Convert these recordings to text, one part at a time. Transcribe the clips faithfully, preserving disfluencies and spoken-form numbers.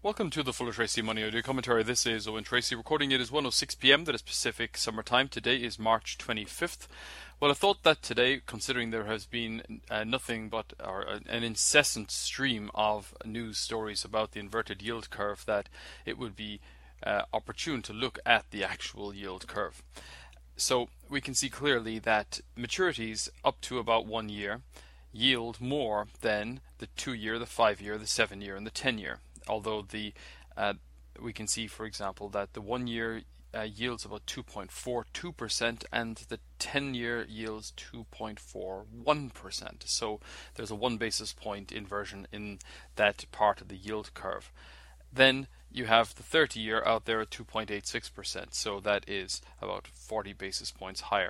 Welcome to the Fuller Tracy Money Audio Commentary. This is Owen Tracy. Recording it is one oh six p m. That is Pacific Summer Time. Today is March twenty-fifth. Well, I thought that today, considering there has been uh, nothing but or, uh, an incessant stream of news stories about the inverted yield curve, that it would be uh, opportune to look at the actual yield curve. So we can see clearly that maturities up to about one year yield more than the two-year, the five-year, the seven-year, and the ten-year. Although the uh, we can see, for example, that the one-year uh, yields about two point four two percent and the ten-year yields two point four one percent. So there's a one basis point inversion in that part of the yield curve. Then you have the thirty-year out there at two point eight six percent. So that is about forty basis points higher.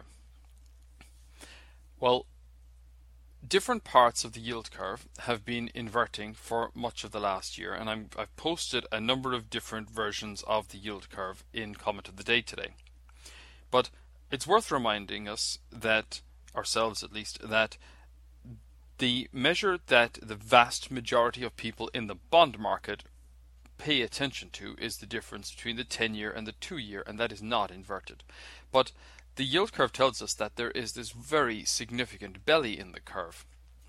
Well, different parts of the yield curve have been inverting for much of the last year, and I'm, I've posted a number of different versions of the yield curve in Comment of the Day today. But it's worth reminding us that, ourselves at least, that the measure that the vast majority of people in the bond market pay attention to is the difference between the ten-year and the two-year, and that is not inverted. But the yield curve tells us that there is this very significant belly in the curve.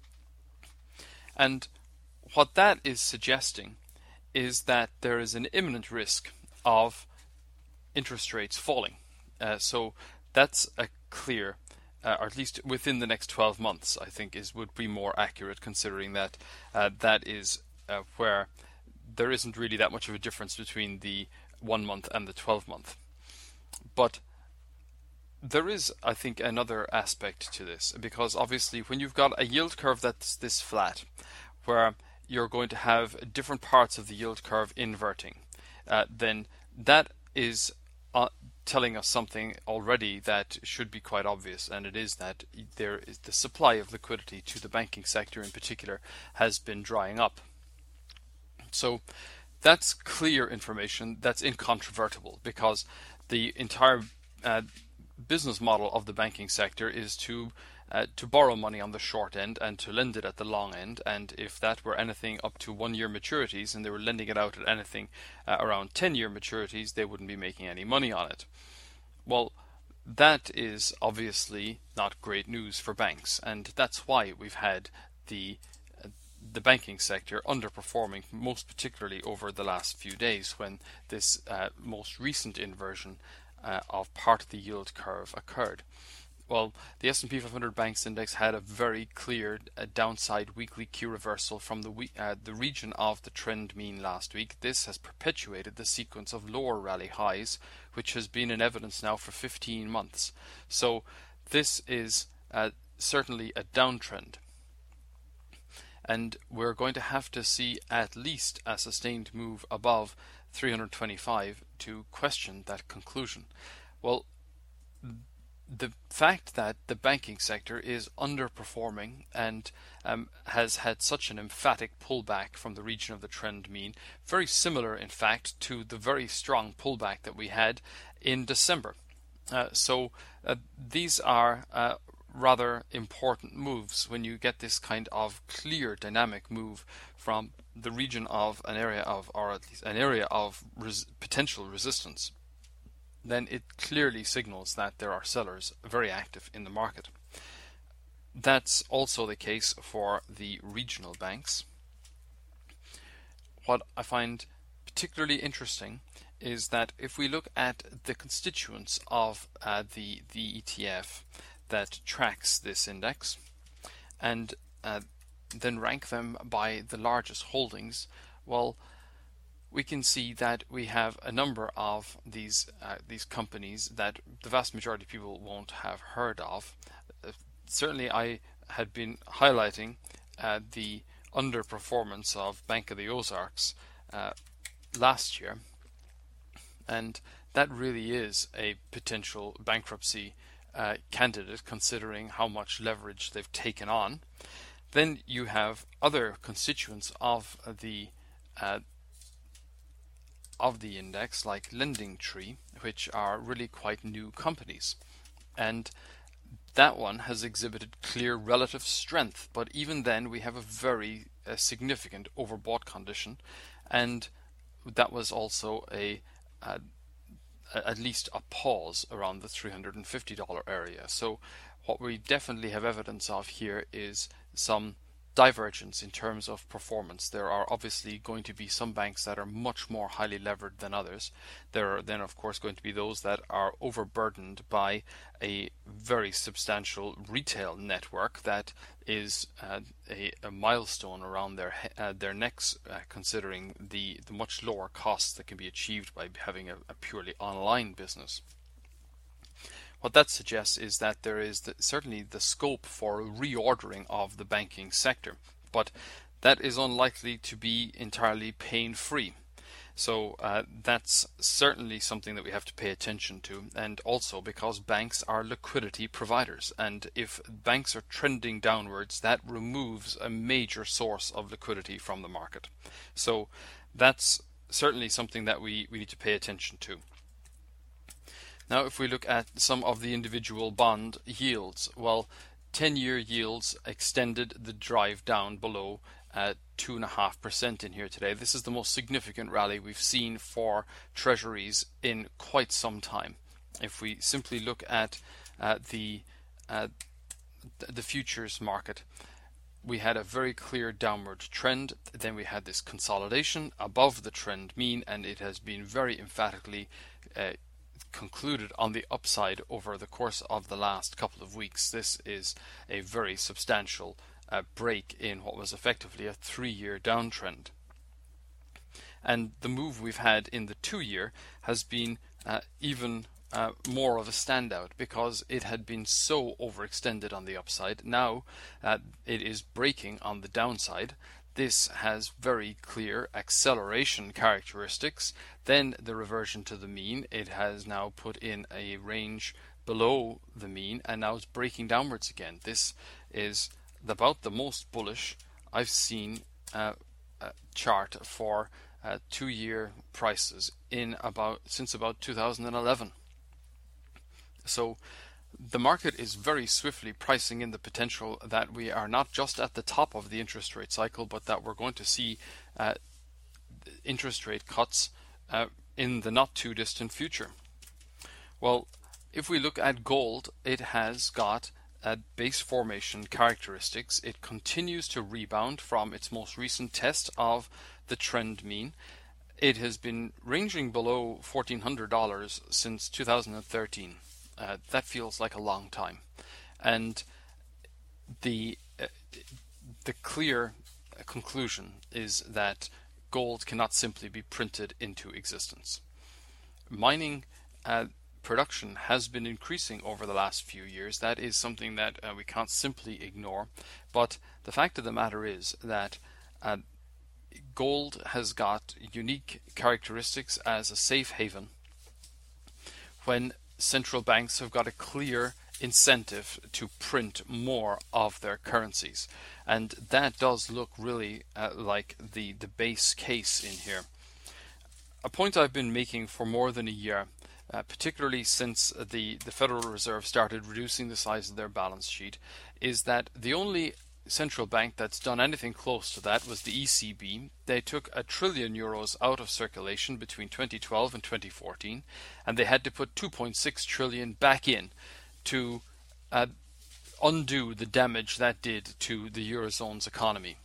And what that is suggesting is that there is an imminent risk of interest rates falling. Uh, so that's a clear, uh, or at least within the next twelve months, I think is would be more accurate, considering that uh, that is uh, where there isn't really that much of a difference between the one month and the twelve month. But there is, I think, another aspect to this, because obviously when you've got a yield curve that's this flat, where you're going to have different parts of the yield curve inverting, uh, then that is uh, telling us something already that should be quite obvious, and it is that there is the supply of liquidity to the banking sector in particular has been drying up. So that's clear information, that's incontrovertible, because the entire uh, business model of the banking sector is to uh, to borrow money on the short end and to lend it at the long end, and if that were anything up to one year maturities and they were lending it out at anything uh, around ten year maturities, they wouldn't be making any money on it. Well, that is obviously not great news for banks, and that's why we've had the the banking sector underperforming, most particularly over the last few days, when this uh, most recent inversion uh, of part of the yield curve occurred. Well, the S and P five hundred Banks Index had a very clear uh, downside weekly Q reversal from the we uh, the region of the trend mean last week. This has perpetuated the sequence of lower rally highs, which has been in evidence now for fifteen months. So this is uh, certainly a downtrend. And we're going to have to see at least a sustained move above three hundred twenty-five to question that conclusion. Well, the fact that the banking sector is underperforming and um, has had such an emphatic pullback from the region of the trend mean, very similar in fact to the very strong pullback that we had in December. Uh, so uh, these are uh, rather important moves when you get this kind of clear dynamic move from the region of an area of, or at least an area of res potential resistance. Then it clearly signals that there are sellers very active in the market. That's also the case for the regional banks. What I find particularly interesting is that if we look at the constituents of uh, the, the E T F that tracks this index and uh, then rank them by the largest holdings, well, we can see that we have a number of these uh, these companies that the vast majority of people won't have heard of. Uh, certainly I had been highlighting uh, the underperformance of Bank of the Ozarks uh, last year, and that really is a potential bankruptcy uh, candidate considering how much leverage they've taken on. Then you have other constituents of the uh, of the index, like LendingTree, which are really quite new companies, and that one has exhibited clear relative strength, but even then we have a very uh, significant overbought condition, and that was also a, a at least a pause around the three hundred fifty dollar area. So what we definitely have evidence of here is some divergence in terms of performance. There are obviously going to be some banks that are much more highly levered than others. There are then of course going to be those that are overburdened by a very substantial retail network that is uh, a, a milestone around their uh, their necks, uh, considering the, the much lower costs that can be achieved by having a, a purely online business. What that suggests is that there is the, certainly the scope for reordering of the banking sector, but that is unlikely to be entirely pain-free. So uh, that's certainly something that we have to pay attention to, and also because banks are liquidity providers, and if banks are trending downwards, that removes a major source of liquidity from the market. So that's certainly something that we, we need to pay attention to. Now, if we look at some of the individual bond yields, well, ten-year yields extended the drive down below uh, two point five percent in here today. This is the most significant rally we've seen for treasuries in quite some time. If we simply look at uh, the uh, the futures market, we had a very clear downward trend. Then we had this consolidation above the trend mean, and it has been very emphatically uh, concluded on the upside over the course of the last couple of weeks. This is a very substantial uh, break in what was effectively a three-year downtrend. And the move we've had in the two-year has been uh, even uh, more of a standout, because it had been so overextended on the upside. Now uh, it is breaking on the downside. This has very clear acceleration characteristics. Then the reversion to the mean, it has now put in a range below the mean, and now it's breaking downwards again. This is about the most bullish I've seen uh, a chart for uh, two-year prices in about since about two thousand eleven. So the market is very swiftly pricing in the potential that we are not just at the top of the interest rate cycle, but that we're going to see uh, interest rate cuts uh, in the not too distant future. Well, if we look at gold, it has got uh, base formation characteristics. It continues to rebound from its most recent test of the trend mean. It has been ranging below fourteen hundred dollars since two thousand thirteen. Uh, that feels like a long time, and the uh, the clear conclusion is that gold cannot simply be printed into existence. Mining uh, production has been increasing over the last few years. That is something that uh, we can't simply ignore, but the fact of the matter is that uh, gold has got unique characteristics as a safe haven when central banks have got a clear incentive to print more of their currencies, and that does look really uh, like the the base case in here. A point I've been making for more than a year, uh, particularly since the the Federal Reserve started reducing the size of their balance sheet, is that the only central bank that's done anything close to that was the E C B. They took a trillion euros out of circulation between twenty twelve and twenty fourteen, and they had to put two point six trillion back in to uh, undo the damage that did to the Eurozone's economy.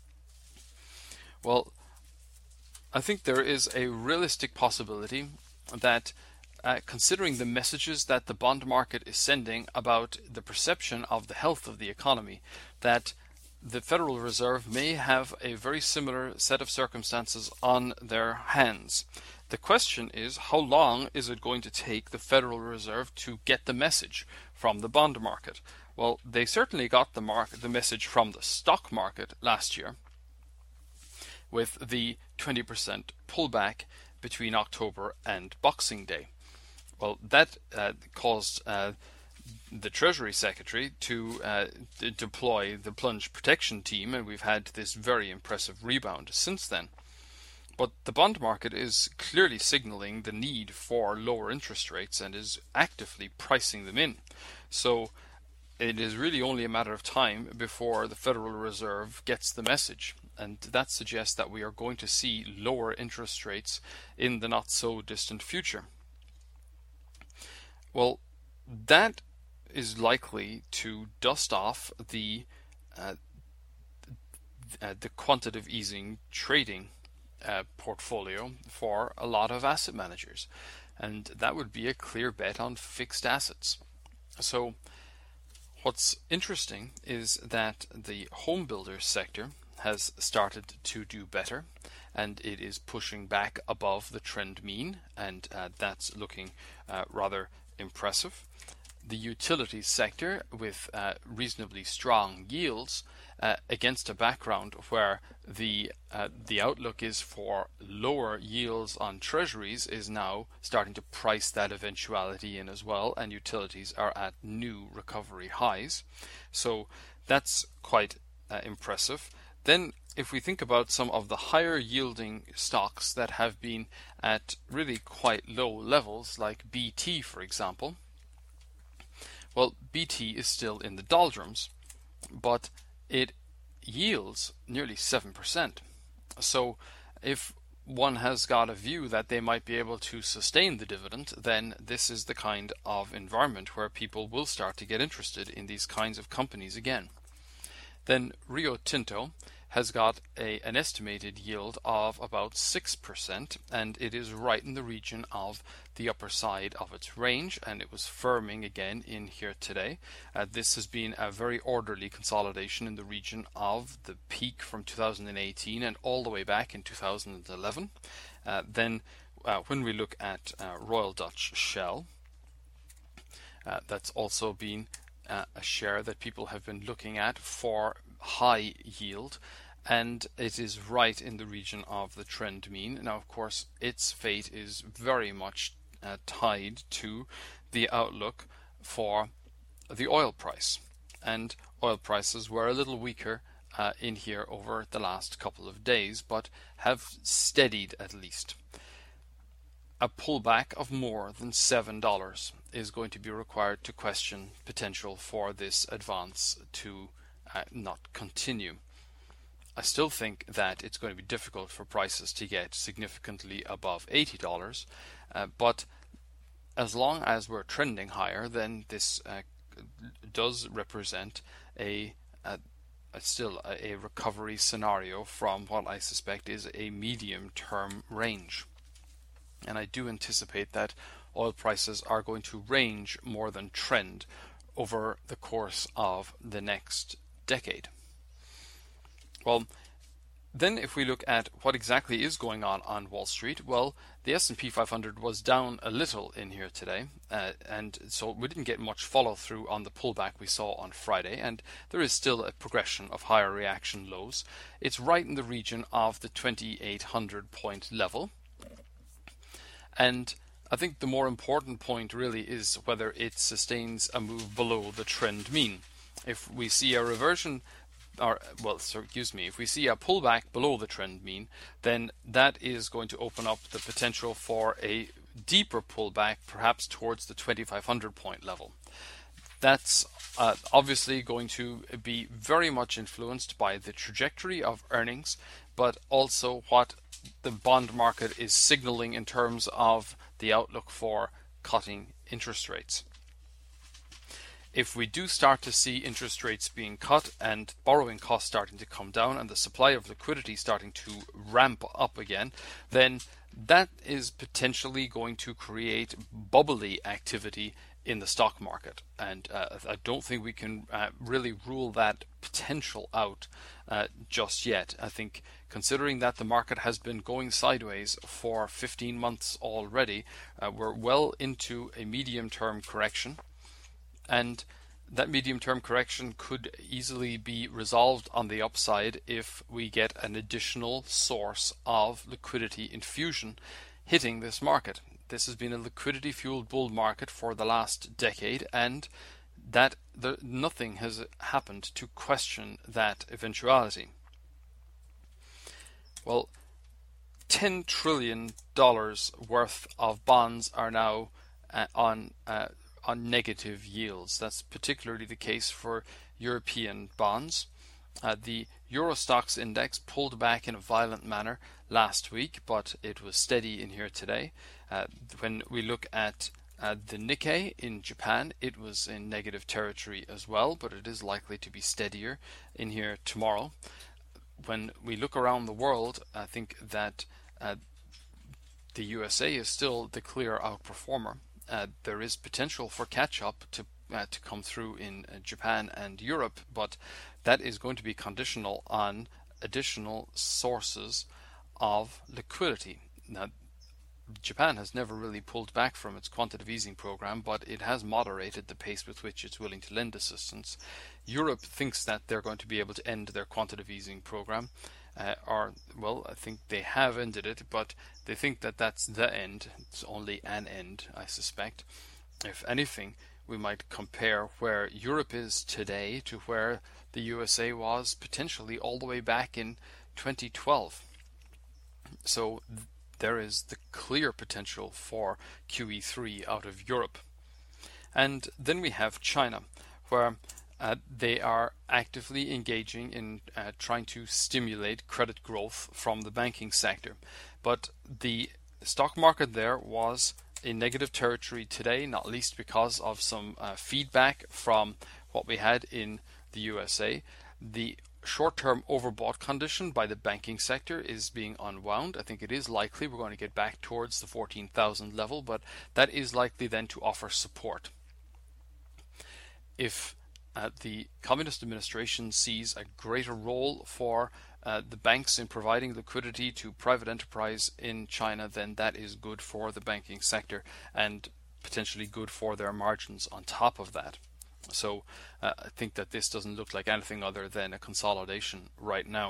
Well, I think there is a realistic possibility that Uh, considering the messages that the bond market is sending about the perception of the health of the economy, that the Federal Reserve may have a very similar set of circumstances on their hands. The question is, how long is it going to take the Federal Reserve to get the message from the bond market? Well, they certainly got the market, the message from the stock market last year with the twenty percent pullback between October and Boxing Day. Well, that uh, caused uh, the Treasury Secretary to uh, d- deploy the plunge protection team, and we've had this very impressive rebound since then. But the bond market is clearly signaling the need for lower interest rates and is actively pricing them in. So it is really only a matter of time before the Federal Reserve gets the message. and that suggests that we are going to see lower interest rates in the not so distant future. Well, that is likely to dust off the uh, uh, the quantitative easing trading uh, portfolio for a lot of asset managers, and that would be a clear bet on fixed assets. So what's interesting is that the home builder sector has started to do better, and it is pushing back above the trend mean, and uh, that's looking uh, rather impressive. The utilities sector, with uh, reasonably strong yields uh, against a background where the uh, the outlook is for lower yields on treasuries, is now starting to price that eventuality in as well, and utilities are at new recovery highs. So that's quite uh, impressive. Then if we think about some of the higher yielding stocks that have been at really quite low levels, like B T for example, well, B T is still in the doldrums, but it yields nearly seven percent. So if one has got a view that they might be able to sustain the dividend, then this is the kind of environment where people will start to get interested in these kinds of companies again. Then Rio Tinto has got a, an estimated yield of about six percent, and it is right in the region of the upper side of its range, and it was firming again in here today. Uh, this has been a very orderly consolidation in the region of the peak from two thousand eighteen and all the way back in two thousand eleven. Uh, then uh, when we look at uh, Royal Dutch Shell, uh, that's also been uh, a share that people have been looking at for high yield, and it is right in the region of the trend mean. Now, of course, its fate is very much uh, tied to the outlook for the oil price, and oil prices were a little weaker uh, in here over the last couple of days, but have steadied at least. A pullback of more than seven dollars is going to be required to question potential for this advance to uh, not continue. I still think that it's going to be difficult for prices to get significantly above eighty dollars, uh, but as long as we're trending higher, then this uh, does represent a, a, a still a, a recovery scenario from what I suspect is a medium-term range. And I do anticipate that oil prices are going to range more than trend over the course of the next decade. Well, then if we look at what exactly is going on on Wall Street, well, the S and P five hundred was down a little in here today, uh, and so we didn't get much follow-through on the pullback we saw on Friday, and there is still a progression of higher reaction lows. It's right in the region of the twenty-eight hundred point level, and I think the more important point really is whether it sustains a move below the trend mean. If we see a reversion, or well, so, excuse me, if we see a pullback below the trend mean, then that is going to open up the potential for a deeper pullback, perhaps towards the twenty-five hundred point level. That's uh, obviously going to be very much influenced by the trajectory of earnings, but also what the bond market is signaling in terms of the outlook for cutting interest rates. If we do start to see interest rates being cut and borrowing costs starting to come down and the supply of liquidity starting to ramp up again, then that is potentially going to create bubbly activity in the stock market. And uh, I don't think we can uh, really rule that potential out uh, just yet. I think considering that the market has been going sideways for fifteen months already, uh, we're well into a medium-term correction. And that medium-term correction could easily be resolved on the upside if we get an additional source of liquidity infusion hitting this market. This has been a liquidity-fueled bull market for the last decade, and that the, nothing has happened to question that eventuality. Well, ten trillion dollars worth of bonds are now uh, on uh, on negative yields. That's particularly the case for European bonds. Uh, the Euro Stoxx index pulled back in a violent manner last week, but it was steady in here today. Uh, when we look at uh, the Nikkei in Japan, it was in negative territory as well, but it is likely to be steadier in here tomorrow. When we look around the world, I think that uh, the U S A is still the clear outperformer. Uh, there is potential for catch-up to uh, to come through in uh, Japan and Europe, but that is going to be conditional on additional sources of liquidity. Now, Japan has never really pulled back from its quantitative easing program, but it has moderated the pace with which it's willing to lend assistance. Europe thinks that they're going to be able to end their quantitative easing program, uh, or, well, I think they have ended it, but they think that that's the end. It's only an end, I suspect. If anything, we might compare where Europe is today to where the U S A was potentially all the way back in twenty twelve. So th- there is the clear potential for Q E three out of Europe. And then we have China, where uh, they are actively engaging in uh, trying to stimulate credit growth from the banking sector. But the stock market there was in negative territory today, not least because of some uh, feedback from what we had in the U S A. The short-term overbought condition by the banking sector is being unwound. I think it is likely we're going to get back towards the fourteen thousand level, but that is likely then to offer support. If uh, the Communist administration sees a greater role for uh, the banks in providing liquidity to private enterprise in China, then that is good for the banking sector and potentially good for their margins on top of that. So uh, I think that this doesn't look like anything other than a consolidation right now.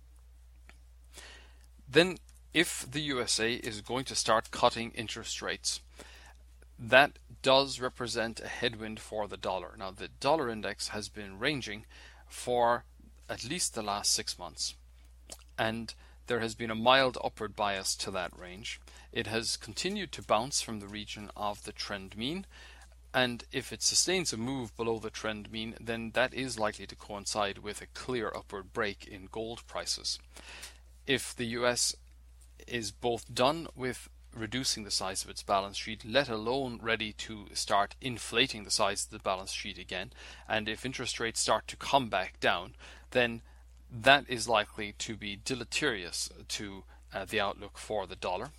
Then if the U S A is going to start cutting interest rates, that does represent a headwind for the dollar. Now, the dollar index has been ranging for at least the last six months, and there has been a mild upward bias to that range. It has continued to bounce from the region of the trend mean, and if it sustains a move below the trend mean, then that is likely to coincide with a clear upward break in gold prices. If the U S is both done with reducing the size of its balance sheet, let alone ready to start inflating the size of the balance sheet again, and if interest rates start to come back down, then that is likely to be deleterious to uh, the outlook for the dollar.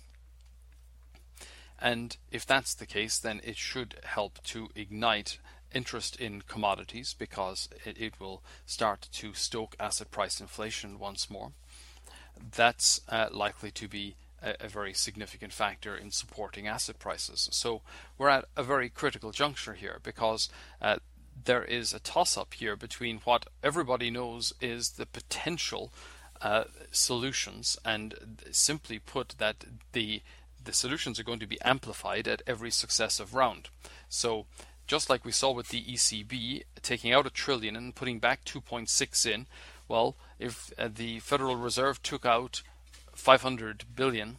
And if that's the case, then it should help to ignite interest in commodities, because it, it will start to stoke asset price inflation once more. That's uh, likely to be a, a very significant factor in supporting asset prices. So we're at a very critical juncture here, because uh, there is a toss-up here between what everybody knows is the potential uh, solutions, and simply put that the the solutions are going to be amplified at every successive round. So just like we saw with the E C B taking out a trillion and putting back two point six in, well, if uh, the Federal Reserve took out five hundred billion,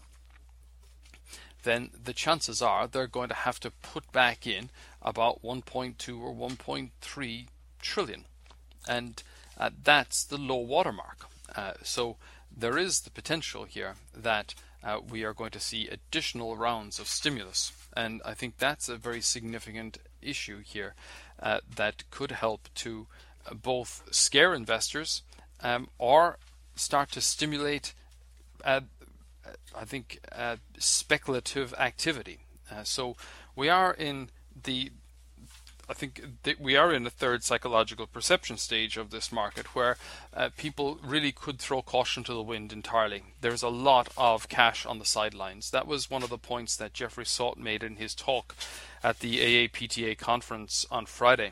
then the chances are they're going to have to put back in about one point two or one point three trillion. And uh, that's the low watermark. Uh, so there is the potential here that uh, we are going to see additional rounds of stimulus. And I think that's a very significant issue here uh, that could help to uh, both scare investors um, or start to stimulate uh, I think uh, speculative activity. Uh, so we are in the I think th- we are in the third psychological perception stage of this market, where uh, people really could throw caution to the wind entirely. There's a lot of cash on the sidelines. That was one of the points that Jeffrey Salt made in his talk at the A A P T A conference on Friday.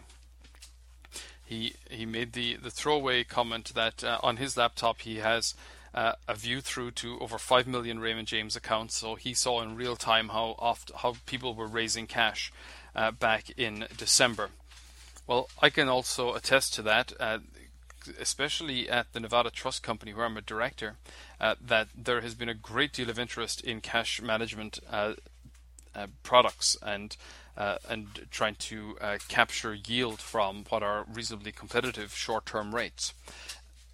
He he made the, the throwaway comment that uh, on his laptop he has uh, a view through to over five million Raymond James accounts, so he saw in real time how oft, how people were raising cash Uh, back in December. Well, I can also attest to that, uh, especially at the Nevada Trust Company, where I'm a director, uh, that there has been a great deal of interest in cash management uh, uh, products and uh, and trying to uh, capture yield from what are reasonably competitive short-term rates.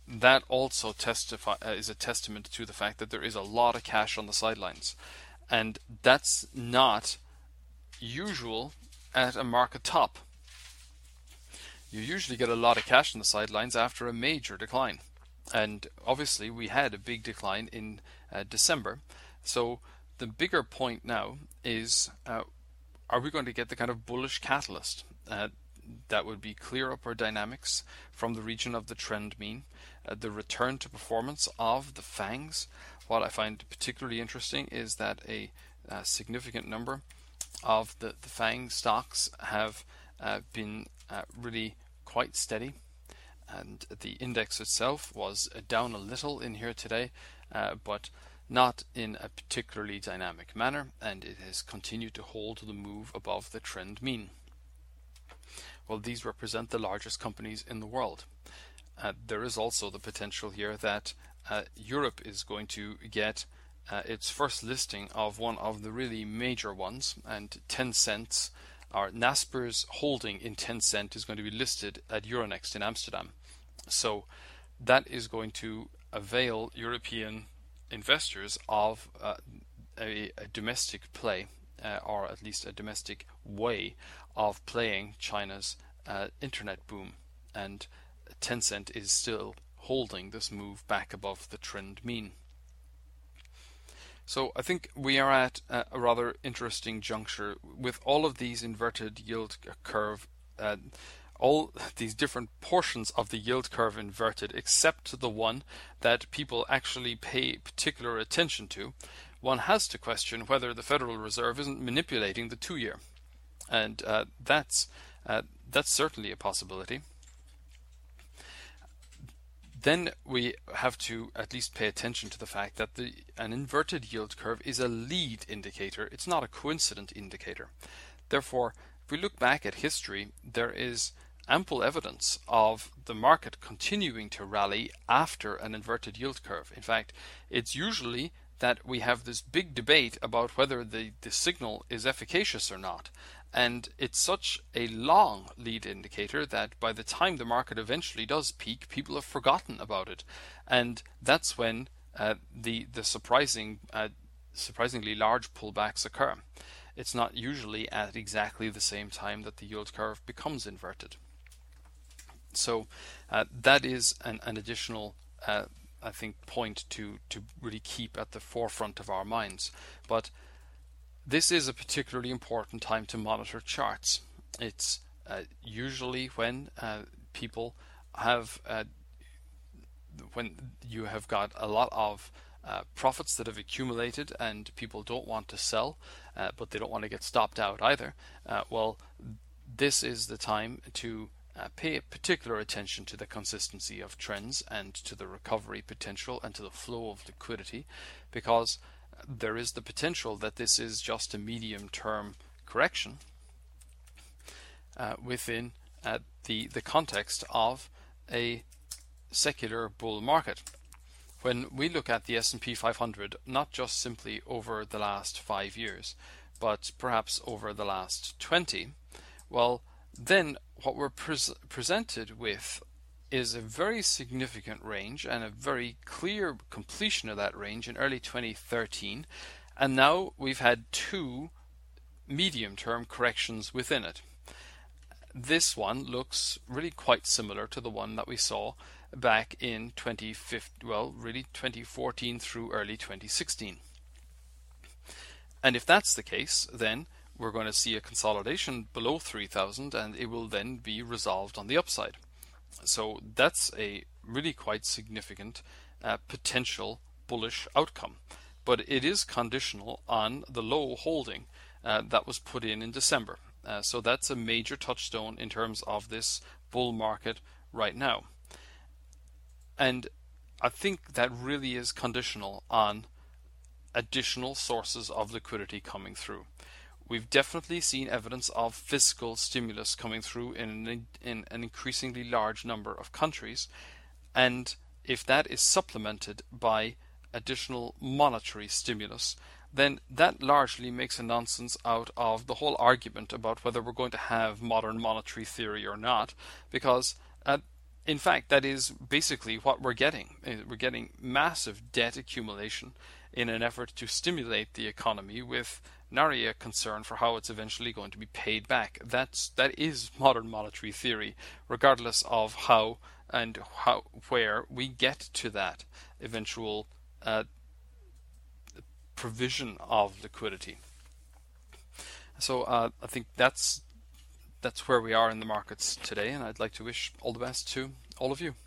that also testify uh, is a testament to the fact that there is a lot of cash on the sidelines, and that's not usual at a market top. You usually get a lot of cash on the sidelines after a major decline, and obviously we had a big decline in uh, December. So the bigger point now is, uh, are we going to get the kind of bullish catalyst uh, that would be clear upward dynamics from the region of the trend mean, uh, the return to performance of the FANGs? What I find particularly interesting is that a, a significant number of the, the FANG stocks have uh, been uh, really quite steady, and the index itself was uh, down a little in here today, uh, but not in a particularly dynamic manner, and it has continued to hold the move above the trend mean. Well, these represent the largest companies in the world. Uh, there is also the potential here that uh, Europe is going to get uh, its first listing of one of the really major ones, and Tencent, or Naspers holding in Tencent, is going to be listed at Euronext in Amsterdam. So that is going to avail European investors of uh, a, a domestic play, uh, or at least a domestic way of playing China's uh, internet boom, and Tencent is still holding this move back above the trend mean. So I think we are at a, a rather interesting juncture with all of these inverted yield curve, uh, all these different portions of the yield curve inverted, except the one that people actually pay particular attention to. One has to question whether the Federal Reserve isn't manipulating the two-year, and uh, that's uh, that's certainly a possibility. Then we have to at least pay attention to the fact that the an inverted yield curve is a lead indicator. It's not a coincident indicator. Therefore, if we look back at history, there is ample evidence of the market continuing to rally after an inverted yield curve. In fact, it's usually that we have this big debate about whether the, the signal is efficacious or not. And it's such a long lead indicator that by the time the market eventually does peak, people have forgotten about it. And that's when uh, the, the surprising, uh, surprisingly large pullbacks occur. It's not usually at exactly the same time that the yield curve becomes inverted. So uh, that is an, an additional, uh, I think, point to, to really keep at the forefront of our minds. But this is a particularly important time to monitor charts. It's uh, usually when uh, people have, uh, when you have got a lot of uh, profits that have accumulated and people don't want to sell, uh, but they don't want to get stopped out either. Uh, well, this is the time to Uh, pay particular attention to the consistency of trends and to the recovery potential and to the flow of liquidity, because there is the potential that this is just a medium-term correction uh, within uh, the, the context of a secular bull market. When we look at the S and P five hundred, not just simply over the last five years, but perhaps over the last twenty, well, then what we're pre- presented with is a very significant range and a very clear completion of that range in early twenty thirteen, and now we've had two medium-term corrections within it. This one looks really quite similar to the one that we saw back in twenty fifteen, well, really twenty fourteen through early twenty sixteen. And if that's the case, then we're going to see a consolidation below three thousand, and it will then be resolved on the upside. So that's a really quite significant uh, potential bullish outcome. But it is conditional on the low holding uh, that was put in in December. Uh, so that's a major touchstone in terms of this bull market right now. And I think that really is conditional on additional sources of liquidity coming through. We've definitely seen evidence of fiscal stimulus coming through in an, in an increasingly large number of countries, and if that is supplemented by additional monetary stimulus, then that largely makes a nonsense out of the whole argument about whether we're going to have modern monetary theory or not, because uh, in fact, that is basically what we're getting. Uh, We're getting massive debt accumulation in an effort to stimulate the economy with nary a concern for how it's eventually going to be paid back. That's that is modern monetary theory, regardless of how and how where we get to that eventual uh, provision of liquidity. So uh, I think that's that's where we are in the markets today, and I'd like to wish all the best to all of you.